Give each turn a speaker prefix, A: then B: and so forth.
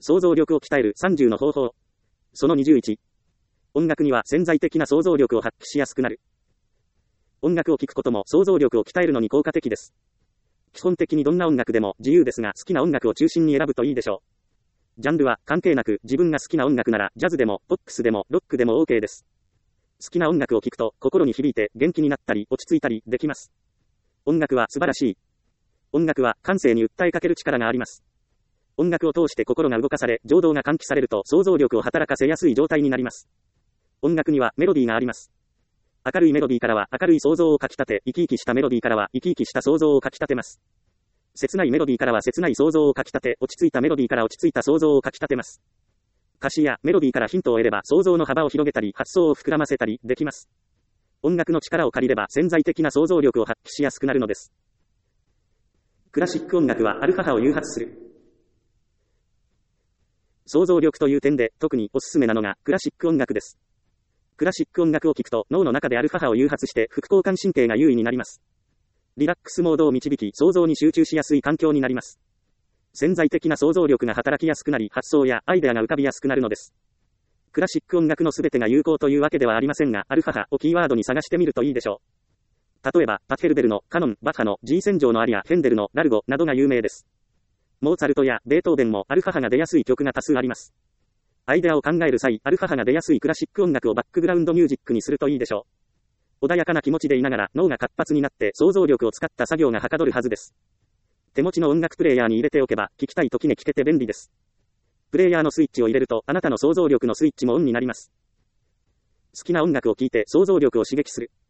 A: 想像力を鍛える30の方法。その21。音楽には潜在的な想像力を発揮しやすくなる。音楽を聴くことも想像力を鍛えるのに効果的です。基本的にどんな音楽でも自由ですが、好きな音楽を中心に選ぶといいでしょう。ジャンルは関係なく、自分が好きな音楽ならジャズでもポップスでもロックでも OK です。好きな音楽を聴くと心に響いて元気になったり落ち着いたりできます。音楽は素晴らしい。音楽は感性に訴えかける力があります。音楽を通して心が動かされ、情動が喚起されると想像力を働かせやすい状態になります。音楽にはメロディーがあります。明るいメロディーからは明るい想像をかき立て、生き生きしたメロディーからは生き生きした想像をかき立てます。切ないメロディーからは切ない想像をかき立て、落ち着いたメロディーから落ち着いた想像をかき立てます。歌詞やメロディーからヒントを得れば想像の幅を広げたり発想を膨らませたりできます。音楽の力を借りれば潜在的な想像力を発揮しやすくなるのです。クラシック音楽はアルファ波を誘発する。想像力という点で特におすすめなのがクラシック音楽です。クラシック音楽を聴くと脳の中でアルファ波を誘発して副交感神経が優位になります。リラックスモードを導き想像に集中しやすい環境になります。潜在的な想像力が働きやすくなり発想やアイデアが浮かびやすくなるのです。クラシック音楽のすべてが有効というわけではありませんが、アルファ波をキーワードに探してみるといいでしょう。例えば、パッフェルベルのカノン、バッハの G 戦場のアリア、ヘンデルのラルゴなどが有名です。モーツァルトやベートーベンもアルファ波が出やすい曲が多数あります。アイデアを考える際、アルファ波が出やすいクラシック音楽をバックグラウンドミュージックにするといいでしょう。穏やかな気持ちでいながら脳が活発になって想像力を使った作業がはかどるはずです。手持ちの音楽プレイヤーに入れておけば、聴きたい時に聴けて便利です。プレイヤーのスイッチを入れると、あなたの想像力のスイッチもオンになります。好きな音楽を聴いて想像力を刺激する。